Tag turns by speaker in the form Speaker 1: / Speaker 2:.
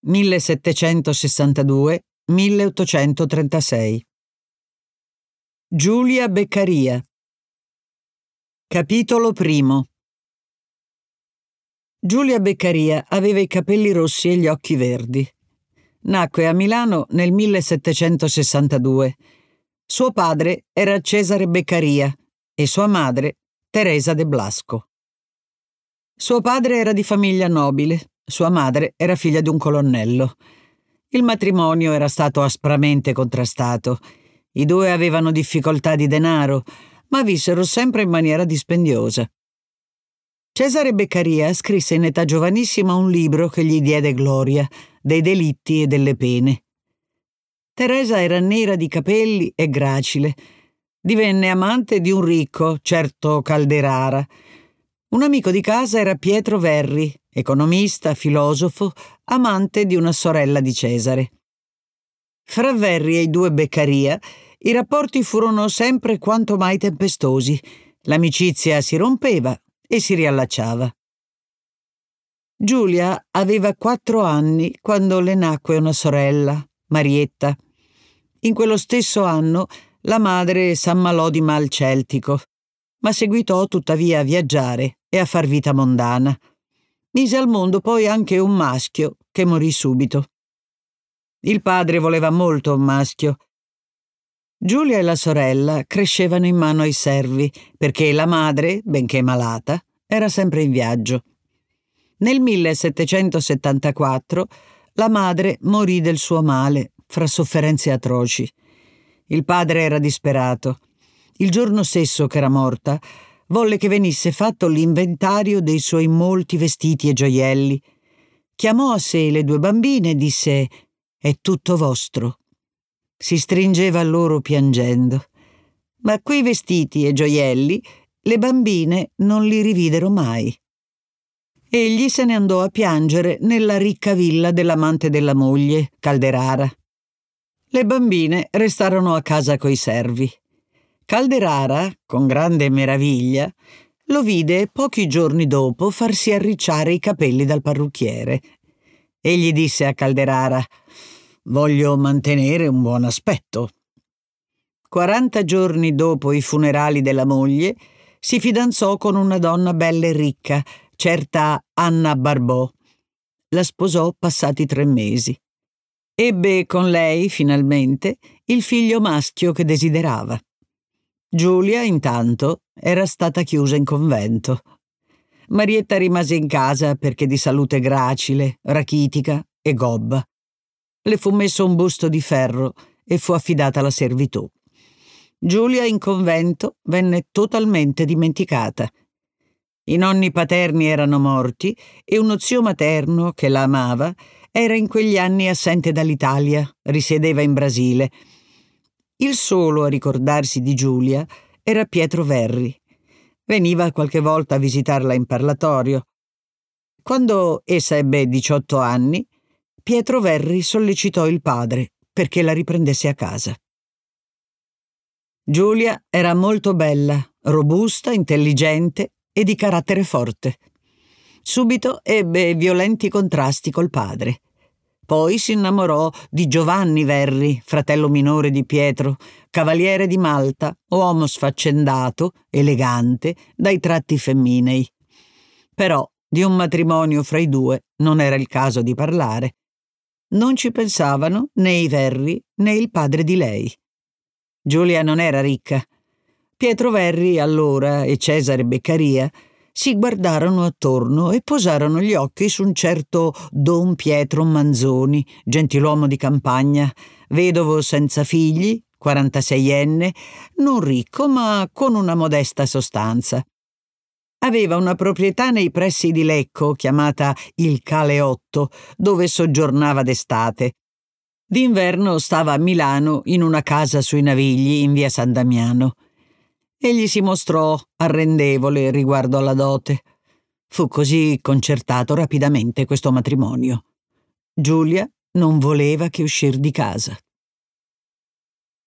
Speaker 1: 1762-1836. Giulia Beccaria. Capitolo primo. Giulia Beccaria aveva i capelli rossi e gli occhi verdi. Nacque a Milano nel 1762. Suo padre era Cesare Beccaria e sua madre Teresa de Blasco. Suo padre era di famiglia nobile, sua madre era figlia di un colonnello. Il matrimonio era stato aspramente contrastato. I due avevano difficoltà di denaro, ma vissero sempre in maniera dispendiosa. Cesare Beccaria scrisse in età giovanissima un libro che gli diede gloria, dei delitti e delle pene. Teresa era nera di capelli e gracile. Divenne amante di un ricco, certo Calderara. Un amico di casa era Pietro Verri, economista, filosofo, amante di una sorella di Cesare. Fra Verri e i due Beccaria i rapporti furono sempre quanto mai tempestosi. L'amicizia si rompeva e si riallacciava. Giulia aveva 4 anni quando le nacque una sorella, Marietta. In quello stesso anno la madre s'ammalò di mal celtico, ma seguitò tuttavia a viaggiare e a far vita mondana. Mise al mondo poi anche un maschio che morì subito. Il padre voleva molto un maschio. Giulia e la sorella crescevano in mano ai servi perché la madre, benché malata, era sempre in viaggio. Nel 1774 la madre morì del suo male, fra sofferenze atroci. Il padre era disperato. Il giorno stesso che era morta, volle che venisse fatto l'inventario dei suoi molti vestiti e gioielli. Chiamò a sé le 2 bambine e disse: «È tutto vostro». Si stringeva a loro piangendo. Ma quei vestiti e gioielli le bambine non li rividero mai. Egli se ne andò a piangere nella ricca villa dell'amante della moglie, Calderara. Le bambine restarono a casa coi servi. Calderara, con grande meraviglia, lo vide pochi giorni dopo farsi arricciare i capelli dal parrucchiere. Egli disse a Calderara: «Voglio mantenere un buon aspetto». 40 giorni dopo i funerali della moglie, si fidanzò con una donna bella e ricca, certa Anna Barbò. La sposò passati 3 mesi. Ebbe con lei, finalmente, il figlio maschio che desiderava. Giulia, intanto, era stata chiusa in convento. Marietta rimase in casa perché di salute gracile, rachitica e gobba. Le fu messo un busto di ferro e fu affidata alla servitù. Giulia in convento venne totalmente dimenticata. I nonni paterni erano morti e uno zio materno, che la amava, era in quegli anni assente dall'Italia, risiedeva in Brasile. Il solo a ricordarsi di Giulia era Pietro Verri. Veniva qualche volta a visitarla in parlatorio. Quando essa ebbe 18 anni, Pietro Verri sollecitò il padre perché la riprendesse a casa. Giulia era molto bella, robusta, intelligente e di carattere forte. Subito ebbe violenti contrasti col padre. Poi si innamorò di Giovanni Verri, fratello minore di Pietro, cavaliere di Malta, uomo sfaccendato, elegante, dai tratti femminei. Però di un matrimonio fra i due non era il caso di parlare. Non ci pensavano né i Verri né il padre di lei. Giulia non era ricca. Pietro Verri allora e Cesare Beccaria si guardarono attorno e posarono gli occhi su un certo Don Pietro Manzoni, gentiluomo di campagna, vedovo senza figli, 46enne, non ricco ma con una modesta sostanza. Aveva una proprietà nei pressi di Lecco chiamata il Caleotto, dove soggiornava d'estate. D'inverno stava a Milano in una casa sui Navigli in via San Damiano. Egli si mostrò arrendevole riguardo alla dote. Fu così concertato rapidamente questo matrimonio. Giulia non voleva che uscir di casa.